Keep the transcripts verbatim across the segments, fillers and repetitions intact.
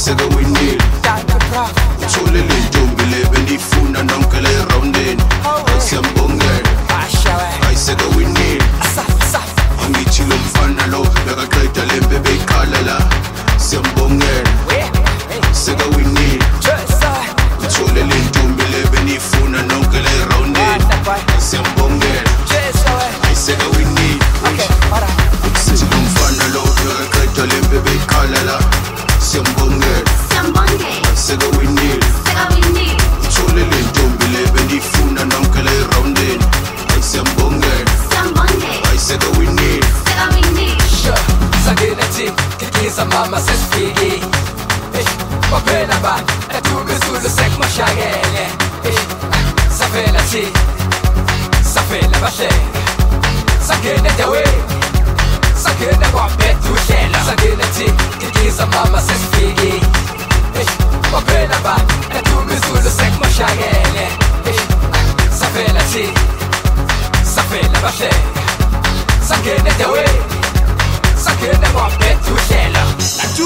sekawinile uthole le ntombi le benifuna nonke le roundeni siyambongela hayi sekawinile angithi lo mfana lo bekaqeda le mpe beyiqala la siyambongela sekawinile uthole le ntombi le benifuna nonke le roundeni siyambongela hayi sekawinile sithi lo mfana lo bekaqeda le mpe beyiqala la siyambongela sekawinile uthole le ntombi le benifuna nonke le roundeni siyambongela hayi sekawinile Sagina T, kikiza mama sesifiki Wapena bani, natume zulu sek mashagele Safela T, safela bashe Sagina Dawe, Sagina wapetu shela Sagina T, kikiza mama sesifiki Wapena bani, natume zulu sek mashagele Safela T, safela bashe Sagina Dawe Sakena wapetu shela Natu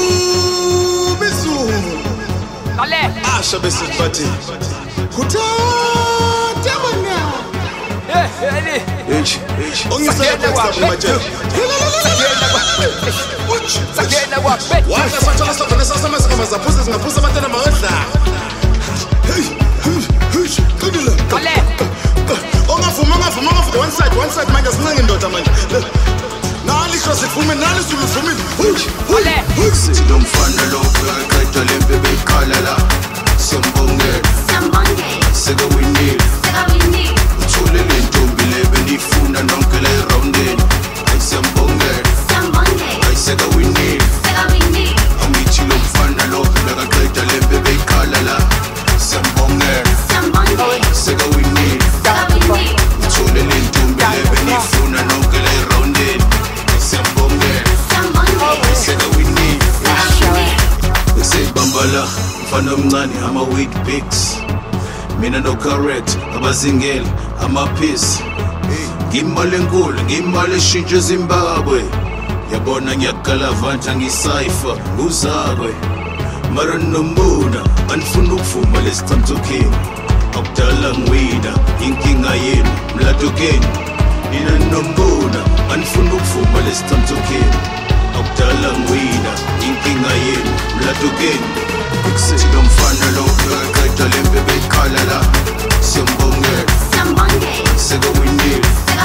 bisu Ale Asha bisu bati Kuta Tamana Eh, eh, H H Ongisela kwa majeshi Sakena wapetu Sakena wapetu Waka sacha sasa kana sasa masaka mazapuza zingapuza matena maodla Hey hey hey Kudula Ale Ongafuma ongafuma ongafuma one side one side manje sinenge ndoda manje Nali khasifume nali sulufume Ale sithi lo mfana lo bekaqeda le mpe beyiqala la siyambongela sekawinile uthole le ntombi le benifuna nonke le roundeni siyambongela hayi sekawinile angithi lo mfana lo bekaqeda le mpe beyiqala la siyambongela sekawinile uthole le ntombi le benifuna nonke le roundeni siyambongela hayi sekawinile Bambala, mfana omncane ama-weight picks mina no-correct abazingeli ama-peace ngimali enkulu ngimali eshintshe eZimbabwe yabona ngiyakalavanta ngisayfa nguzakwe mara nombuna anifuna ukuvuma lesicamthokeni akudala ngiwina inkinga yenu mladokeni nina nombuna anifuna ukuvuma lesicamthokeni akudala ngiwina inkinga yenu mladokeni sithi lo mfana lo bekaqeda le mpe beyiqala la siyambongela sekawinile